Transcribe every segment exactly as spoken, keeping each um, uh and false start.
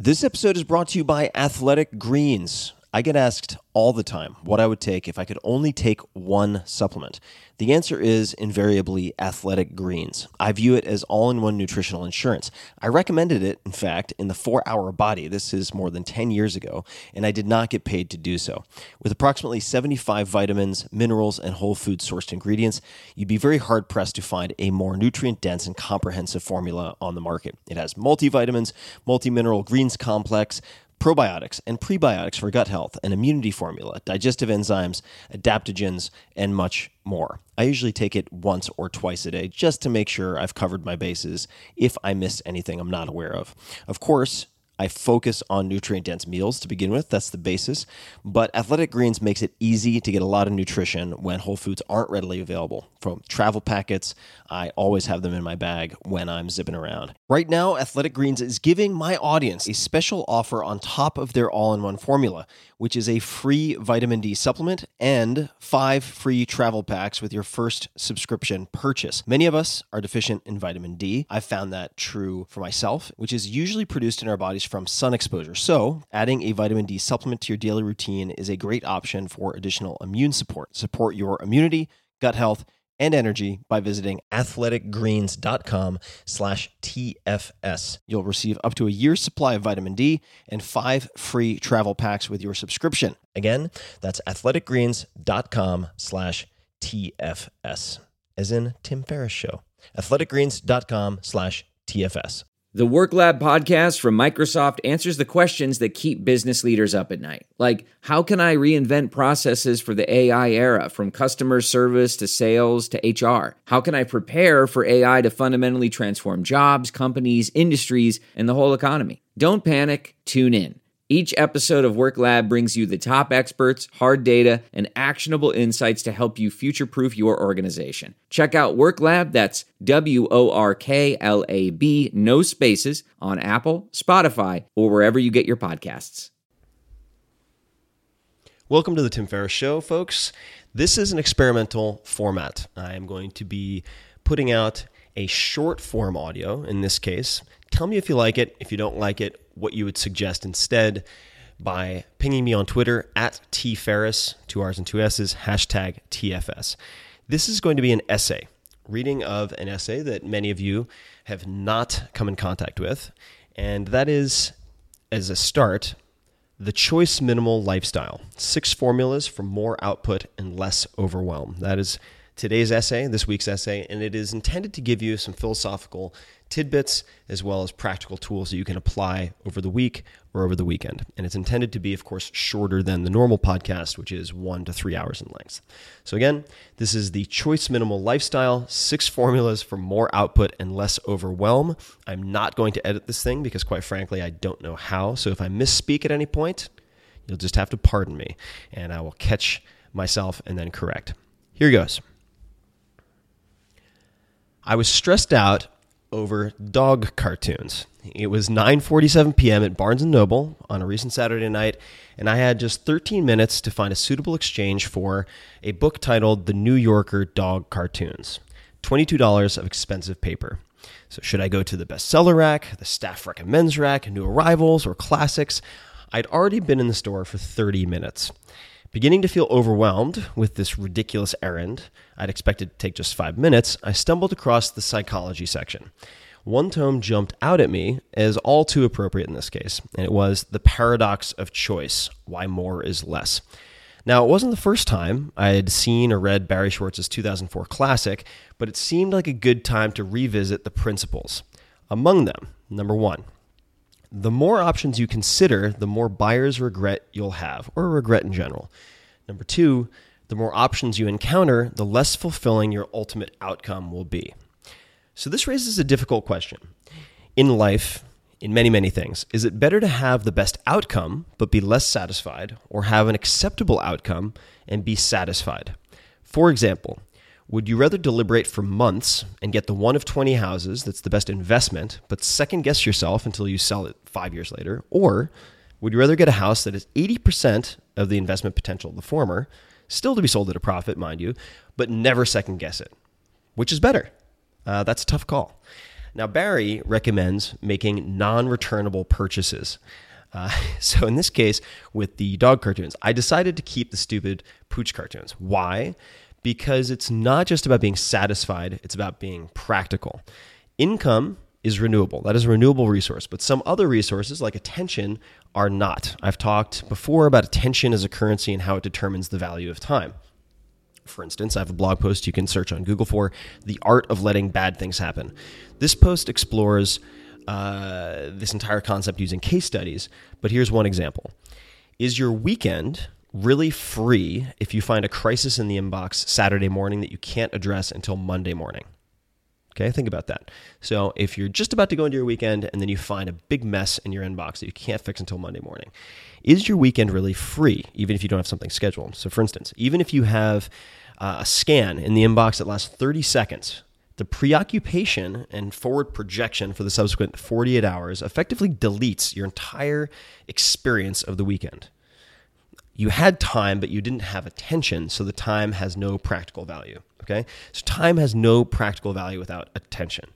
This episode is brought to you by Athletic Greens. I get asked all the time what I would take if I could only take one supplement. The answer is invariably Athletic Greens. I view it as all-in-one nutritional insurance. I recommended it, in fact, in the four hour Body. This is more than ten years ago, and I did not get paid to do so. With approximately seventy-five vitamins, minerals, and whole food sourced ingredients, you'd be very hard-pressed to find a more nutrient-dense and comprehensive formula on the market. It has multivitamins, multi-mineral greens complex, probiotics and prebiotics for gut health, an immunity formula, digestive enzymes, adaptogens, and much more. I usually take it once or twice a day just to make sure I've covered my bases if I missed anything I'm not aware of. Of course, I focus on nutrient-dense meals to begin with. That's the basis. But Athletic Greens makes it easy to get a lot of nutrition when whole foods aren't readily available. From travel packets, I always have them in my bag when I'm zipping around. Right now, Athletic Greens is giving my audience a special offer on top of their all-in-one formula, which is a free vitamin D supplement and five free travel packs with your first subscription purchase. Many of us are deficient in vitamin D. I've found that true for myself, which is usually produced in our bodies from sun exposure. So adding a vitamin D supplement to your daily routine is a great option for additional immune support. Support your immunity, gut health, and energy by visiting athleticgreens.com slash TFS. You'll receive up to a year's supply of vitamin D and five free travel packs with your subscription. Again, that's athleticgreens.com slash TFS, as in Tim Ferriss Show. athleticgreens.com slash TFS. The Work Lab podcast from Microsoft answers the questions that keep business leaders up at night. Like, how can I reinvent processes for the A I era, from customer service to sales to H R? How can I prepare for A I to fundamentally transform jobs, companies, industries, and the whole economy? Don't panic, tune in. Each episode of Work Lab brings you the top experts, hard data, and actionable insights to help you future-proof your organization. Check out Work Lab, that's W O R K L A B, no spaces, on Apple, Spotify, or wherever you get your podcasts. Welcome to the Tim Ferriss Show, folks. This is an experimental format. I am going to be putting out a short-form audio, in this case. Tell me if you like it. If you don't like it, what you would suggest instead by pinging me on Twitter at tferriss, two R's and two S's, hashtag T F S. This is going to be an essay, reading of an essay that many of you have not come in contact with, and that is, as a start, The Choice Minimal Lifestyle, Six Formulas for More Output and Less Overwhelm. That is today's essay, this week's essay, and it is intended to give you some philosophical tidbits as well as practical tools that you can apply over the week or over the weekend. And it's intended to be, of course, shorter than the normal podcast, which is one to three hours in length. So again, this is The Choice Minimal Lifestyle, Six Formulas for More Output and Less Overwhelm. I'm not going to edit this thing because, quite frankly, I don't know how. So if I misspeak at any point, you'll just have to pardon me, and I will catch myself and then correct. Here goes. I was stressed out over dog cartoons. It was nine forty-seven p.m. at Barnes and Noble on a recent Saturday night, and I had just thirteen minutes to find a suitable exchange for a book titled The New Yorker Dog Cartoons, twenty-two dollars of expensive paper. So should I go to the bestseller rack, the staff recommends rack, new arrivals, or classics? I'd already been in the store for thirty minutes. Beginning to feel overwhelmed with this ridiculous errand, I'd expected to take just five minutes, I stumbled across the psychology section. One tome jumped out at me as all too appropriate in this case, and it was The Paradox of Choice, Why More is Less. Now, it wasn't the first time I had seen or read Barry Schwartz's two thousand four classic, but it seemed like a good time to revisit the principles. Among them, number one, the more options you consider, the more buyer's regret you'll have, or regret in general. Number two, the more options you encounter, the less fulfilling your ultimate outcome will be. So this raises a difficult question. In life, in many, many things, is it better to have the best outcome but be less satisfied, or have an acceptable outcome and be satisfied? For example, would you rather deliberate for months and get the one of twenty houses that's the best investment, but second guess yourself until you sell it five years later? Or would you rather get a house that is eighty percent of the investment potential of the former, still to be sold at a profit, mind you, but never second guess it? Which is better? Uh, that's a tough call. Now, Barry recommends making non-returnable purchases. Uh, so in this case, with the dog cartoons, I decided to keep the stupid pooch cartoons. Why? Because it's not just about being satisfied, it's about being practical. Income is renewable. That is a renewable resource, but some other resources like attention are not. I've talked before about attention as a currency and how it determines the value of time. For instance, I have a blog post you can search on Google for The Art of Letting Bad Things Happen. This post explores uh, this entire concept using case studies, but here's one example. Is your weekend really free if you find a crisis in the inbox Saturday morning that you can't address until Monday morning? Okay, think about that. So if you're just about to go into your weekend and then you find a big mess in your inbox that you can't fix until Monday morning, is your weekend really free, even if you don't have something scheduled? So for instance, even if you have uh, a scan in the inbox that lasts thirty seconds, the preoccupation and forward projection for the subsequent forty-eight hours effectively deletes your entire experience of the weekend. You had time, but you didn't have attention, so the time has no practical value. Okay? So time has no practical value without attention.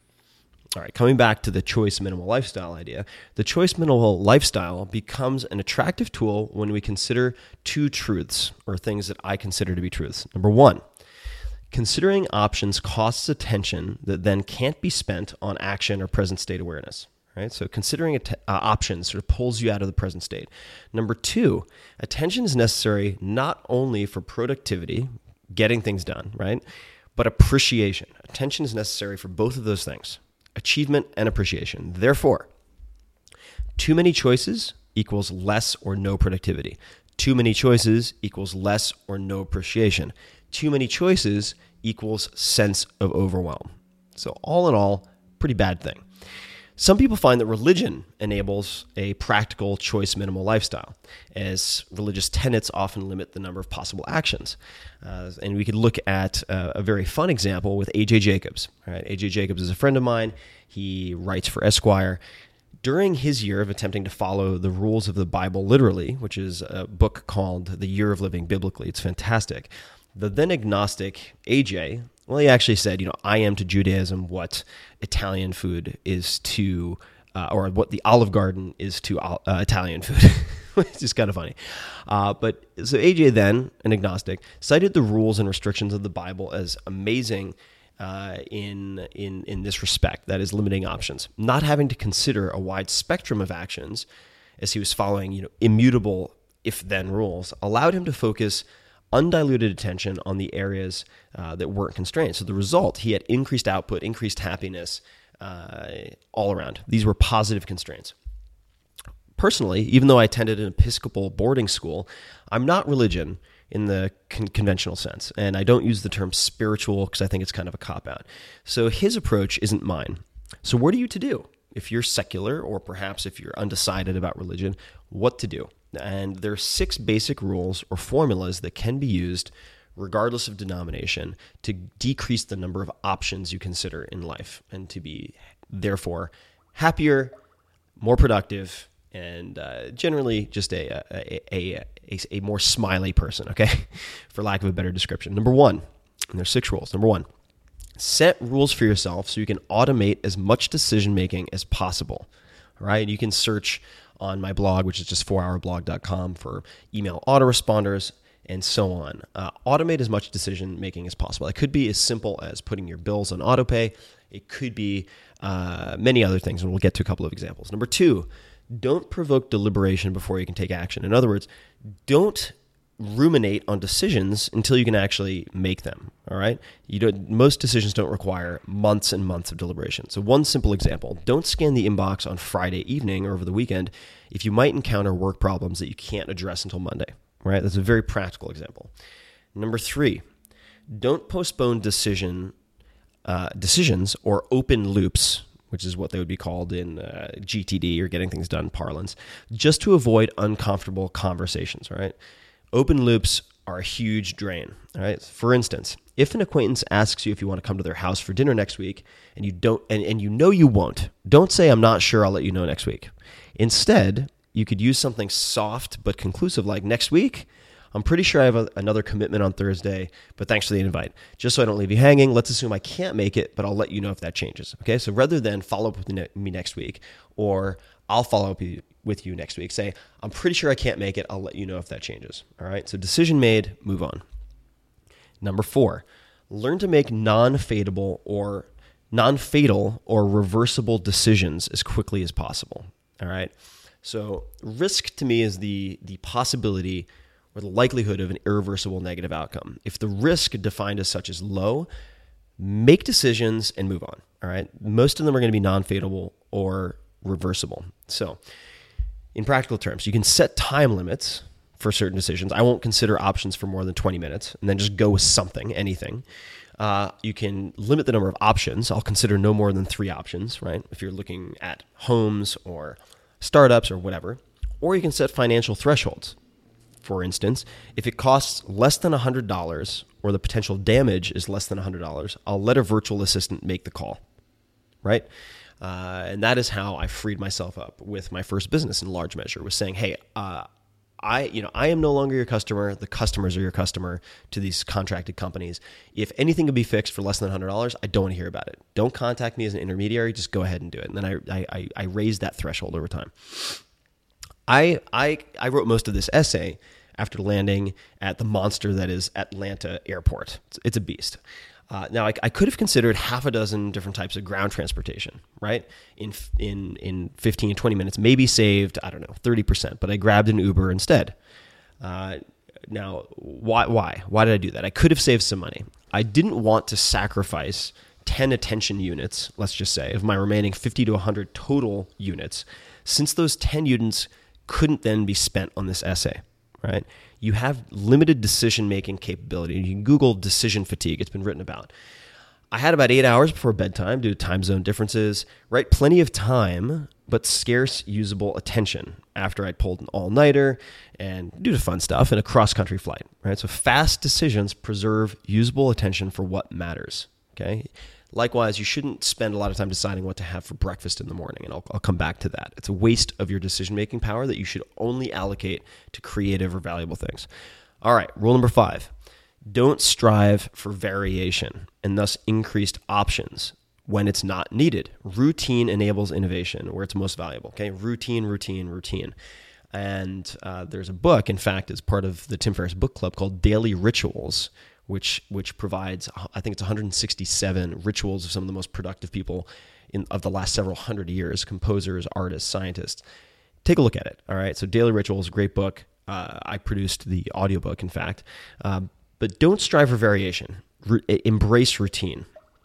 All right, coming back to the choice minimal lifestyle idea, the choice minimal lifestyle becomes an attractive tool when we consider two truths, or things that I consider to be truths. Number one, considering options costs attention that then can't be spent on action or present state awareness. Right? So considering att- uh, options sort of pulls you out of the present state. Number two, attention is necessary not only for productivity, getting things done, right? But appreciation. Attention is necessary for both of those things, achievement and appreciation. Therefore, too many choices equals less or no productivity. Too many choices equals less or no appreciation. Too many choices equals sense of overwhelm. So all in all, pretty bad thing. Some people find that religion enables a practical choice minimal lifestyle, as religious tenets often limit the number of possible actions. Uh, and we could look at uh, a very fun example with A J Jacobs. Right? A J Jacobs is a friend of mine. He writes for Esquire. During his year of attempting to follow the rules of the Bible literally, which is a book called The Year of Living Biblically, it's fantastic. The then agnostic A J, well, he actually said, you know, I am to Judaism what Italian food is to, uh, or what the Olive Garden is to uh, Italian food. It's just kind of funny. Uh, but so A J then, an agnostic, cited the rules and restrictions of the Bible as amazing uh, in in in this respect, that is limiting options, not having to consider a wide spectrum of actions, as he was following, you know, immutable if-then rules, allowed him to focus undiluted attention on the areas uh, that weren't constrained. So the result, he had increased output, increased happiness uh, all around. These were positive constraints. Personally, even though I attended an Episcopal boarding school, I'm not religion in the con- conventional sense, and I don't use the term spiritual because I think it's kind of a cop-out. So his approach isn't mine. So what are you to do? If you're secular, or perhaps if you're undecided about religion, what to do? And there are six basic rules or formulas that can be used, regardless of denomination, to decrease the number of options you consider in life and to be, therefore, happier, more productive, and uh, generally just a a, a, a a more smiley person, okay, for lack of a better description. Number one, and there's six rules. Number one, set rules for yourself so you can automate as much decision-making as possible, all right? You can search on my blog, which is just four hour blog dot com, for email autoresponders and so on. Uh, automate as much decision-making as possible. It could be as simple as putting your bills on autopay. It could be uh, many other things, and we'll get to a couple of examples. Number two, don't provoke deliberation before you can take action. In other words, don't ruminate on decisions until you can actually make them, all right? You don't, most decisions don't require months and months of deliberation. So one simple example, don't scan the inbox on Friday evening or over the weekend if you might encounter work problems that you can't address until Monday, right? That's a very practical example. Number three, don't postpone decision uh, decisions or open loops, which is what they would be called in uh, G T D, or getting things done parlance, just to avoid uncomfortable conversations, all right? Open loops are a huge drain, all right? For instance, if an acquaintance asks you if you want to come to their house for dinner next week, and you don't, and, and you know you won't, don't say, I'm not sure, I'll let you know next week. Instead, you could use something soft but conclusive like, next week, I'm pretty sure I have a, another commitment on Thursday, but thanks for the invite. Just so I don't leave you hanging, let's assume I can't make it, but I'll let you know if that changes. Okay, so rather than follow up with me next week, or I'll follow up with you next week, say, I'm pretty sure I can't make it, I'll let you know if that changes. All right, so decision made, move on. Number four, learn to make non-fadeable or non-fatal or reversible decisions as quickly as possible. All right. So risk to me is the the possibility or the likelihood of an irreversible negative outcome. If the risk defined as such is low, make decisions and move on. All right. Most of them are going to be non-fatal or reversible. So in practical terms, you can set time limits for certain decisions. I won't consider options for more than twenty minutes and then just go with something, anything. Uh, you can limit the number of options. I'll consider no more than three options, right? If you're looking at homes or startups or whatever. Or you can set financial thresholds. For instance, if it costs less than one hundred dollars or the potential damage is less than one hundred dollars, I'll let a virtual assistant make the call, right? Uh, and that is how I freed myself up with my first business in large measure, was saying, hey, uh, I, you know, I am no longer your customer. The customers are your customer to these contracted companies. If anything can be fixed for less than one hundred dollars, I don't want to hear about it. Don't contact me as an intermediary. Just go ahead and do it. And then I, I, I raised that threshold over time. I, I, I wrote most of this essay after landing at the monster that is Atlanta Airport. It's, it's a beast. Uh, now, I, I could have considered half a dozen different types of ground transportation, right? In in in fifteen, twenty minutes, maybe saved, I don't know, thirty percent, but I grabbed an Uber instead. Uh, now, why, why? Why did I do that? I could have saved some money. I didn't want to sacrifice ten attention units, let's just say, of my remaining fifty to one hundred total units, since those ten units couldn't then be spent on this essay, right? You have limited decision-making capability. You can Google decision fatigue. It's been written about. I had about eight hours before bedtime due to time zone differences, right? Plenty of time, but scarce usable attention after I'd pulled an all-nighter and due to fun stuff and a cross-country flight, right? So fast decisions preserve usable attention for what matters, okay? Likewise, you shouldn't spend a lot of time deciding what to have for breakfast in the morning, and I'll, I'll come back to that. It's a waste of your decision-making power that you should only allocate to creative or valuable things. All right, rule number five. Don't strive for variation and thus increased options when it's not needed. Routine enables innovation where it's most valuable, okay? Routine, routine, routine. And uh, there's a book, in fact, as part of the Tim Ferriss Book Club called Daily Rituals, which which provides, I think it's one hundred sixty-seven rituals of some of the most productive people in of the last several hundred years, composers, artists, scientists. Take a look at it, all right? So Daily Rituals, great book. Uh, I produced the audiobook, in fact. Um, but don't strive for variation. Re- embrace routine.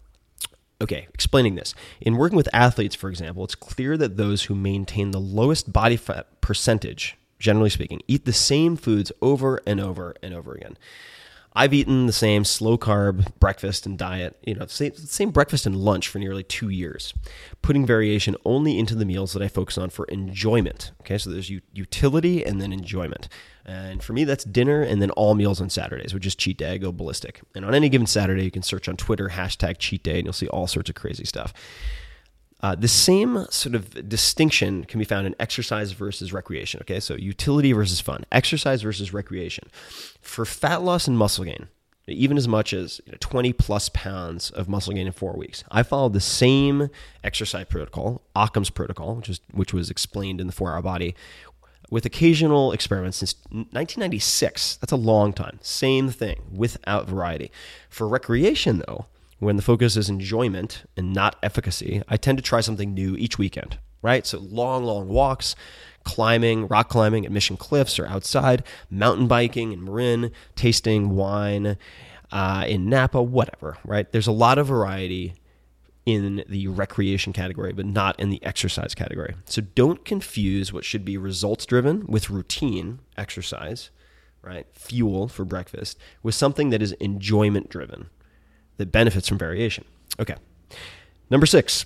Okay, explaining this. In working with athletes, for example, it's clear that those who maintain the lowest body fat percentage, generally speaking, eat the same foods over and over and over again. I've eaten the same slow carb breakfast and diet, you know, same, same breakfast and lunch for nearly two years, putting variation only into the meals that I focus on for enjoyment. Okay, so there's utility and then enjoyment. And for me, that's dinner and then all meals on Saturdays, which is cheat day. I go ballistic. And on any given Saturday, you can search on Twitter, hashtag cheat day, and you'll see all sorts of crazy stuff. Uh, the same sort of distinction can be found in exercise versus recreation. Okay, so utility versus fun, exercise versus recreation. For fat loss and muscle gain, even as much as you know, twenty plus pounds of muscle gain in four weeks, I followed the same exercise protocol, Occam's protocol, which is which was explained in the four hour Body, with occasional experiments since nineteen ninety-six. That's a long time. Same thing without variety. For recreation, though, when the focus is enjoyment and not efficacy, I tend to try something new each weekend, right? So long, long walks, climbing, rock climbing at Mission Cliffs or outside, mountain biking in Marin, tasting wine uh, in Napa, whatever, right? There's a lot of variety in the recreation category, but not in the exercise category. So don't confuse what should be results-driven with routine exercise, right? Fuel for breakfast, with something that is enjoyment-driven, that benefits from variation. Okay. Number six,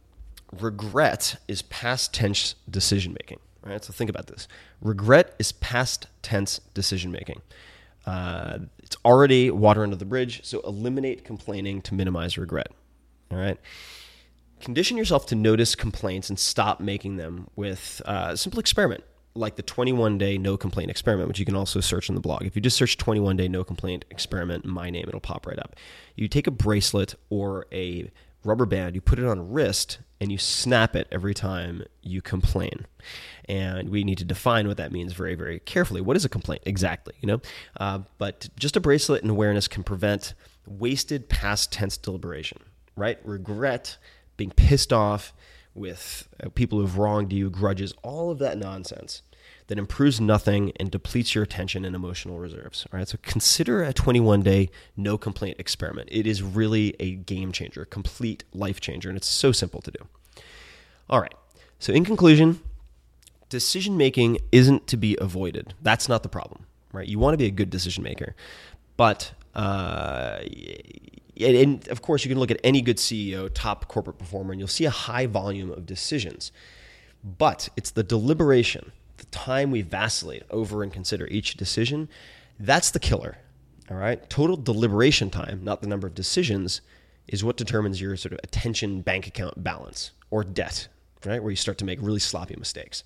regret is past tense decision making. Right? So think about this. Regret is past tense decision making. Uh, it's already water under the bridge, so eliminate complaining to minimize regret. All right. Condition yourself to notice complaints and stop making them with a simple experiment. like the twenty-one day no complaint experiment, which you can also search on the blog. If you just search twenty-one day no complaint experiment, my name, it'll pop right up. You take a bracelet or a rubber band, you put it on a wrist, and you snap it every time you complain. And we need to define what that means very, very carefully. What is a complaint exactly? You know, uh, but just a bracelet and awareness can prevent wasted past tense deliberation, right? Regret, being pissed off with people who've wronged you, grudges, all of that nonsense that improves nothing and depletes your attention and emotional reserves. All right, so consider a twenty-one day no complaint experiment. It is really a game changer, a complete life changer, and it's so simple to do. All right, so in conclusion, decision making isn't to be avoided. That's not the problem, right? You want to be a good decision maker, but uh, and of course, you can look at any good C E O, top corporate performer, and you'll see a high volume of decisions. But it's the deliberation, the time we vacillate over and consider each decision, that's the killer. All right? Total deliberation time, not the number of decisions, is what determines your sort of attention bank account balance or debt, right? Where you start to make really sloppy mistakes.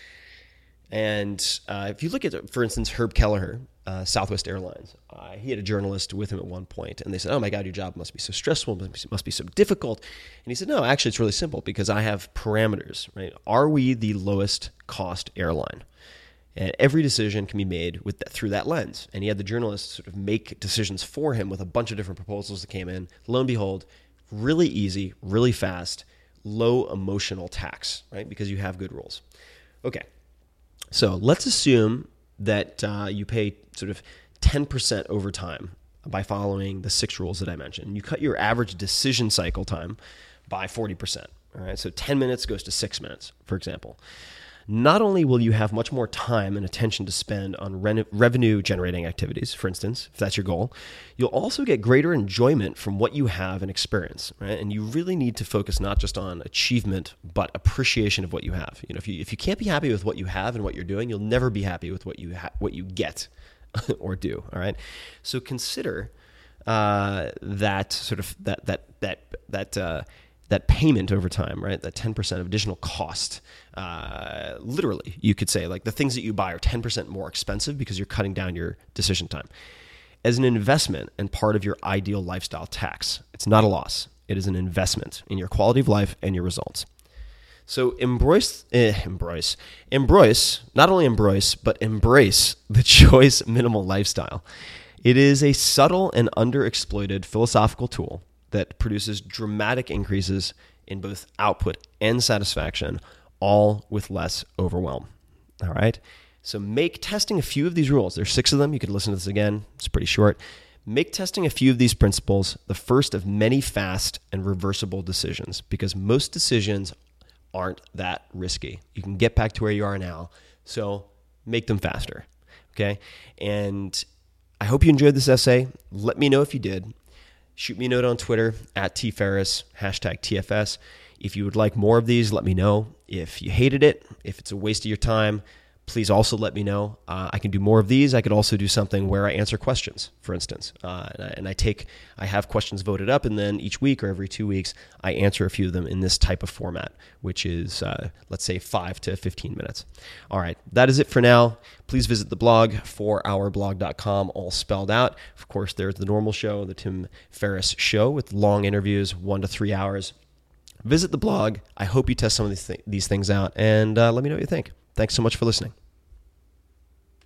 And uh, if you look at, for instance, Herb Kelleher, uh, Southwest Airlines, uh, he had a journalist with him at one point, and they said, "Oh my God, your job must be so stressful, must be, must be so difficult." And he said, "No, actually, it's really simple because I have parameters, right? Are we the lowest cost airline?" And every decision can be made with that, through that lens. And he had the journalist sort of make decisions for him with a bunch of different proposals that came in. Lo and behold, really easy, really fast, low emotional tax, right? Because you have good rules. Okay. So let's assume that uh, you pay sort of ten percent over time by following the six rules that I mentioned. You cut your average decision cycle time by forty percent. All right, so ten minutes goes to six minutes, for example. Not only will you have much more time and attention to spend on re- revenue-generating activities, for instance, if that's your goal, you'll also get greater enjoyment from what you have and experience, right? And you really need to focus not just on achievement, but appreciation of what you have. You know, if you if you can't be happy with what you have and what you're doing, you'll never be happy with what you ha- what you get or do. All right, so consider uh, that sort of that that that that. Uh, that payment over time, right? That ten percent of additional cost. Uh, literally, you could say like the things that you buy are ten percent more expensive because you're cutting down your decision time. As an investment and part of your ideal lifestyle tax, it's not a loss. It is an investment in your quality of life and your results. So embrace, eh, embrace, embrace, not only embrace, but embrace the choice minimal lifestyle. It is a subtle and underexploited philosophical tool that produces dramatic increases in both output and satisfaction, all with less overwhelm. All right? So make testing a few of these rules. There's six of them. You could listen to this again. It's pretty short. Make testing a few of these principles the first of many fast and reversible decisions, because most decisions aren't that risky. You can get back to where you are now, so make them faster. Okay? And I hope you enjoyed this essay. Let me know if you did. Shoot me a note on Twitter, at tferris, hashtag T F S. If you would like more of these, let me know. If you hated it, if it's a waste of your time, please also let me know. Uh, I can do more of these. I could also do something where I answer questions, for instance. Uh, and, I, and I take, I have questions voted up, and then each week or every two weeks, I answer a few of them in this type of format, which is, uh, let's say, five to fifteen minutes. All right, that is it for now. Please visit the blog, four hour blog dot com, all spelled out. Of course, there's the normal show, the Tim Ferriss Show, with long interviews, one to three hours. Visit the blog. I hope you test some of these, th- these things out, and uh, let me know what you think. Thanks so much for listening.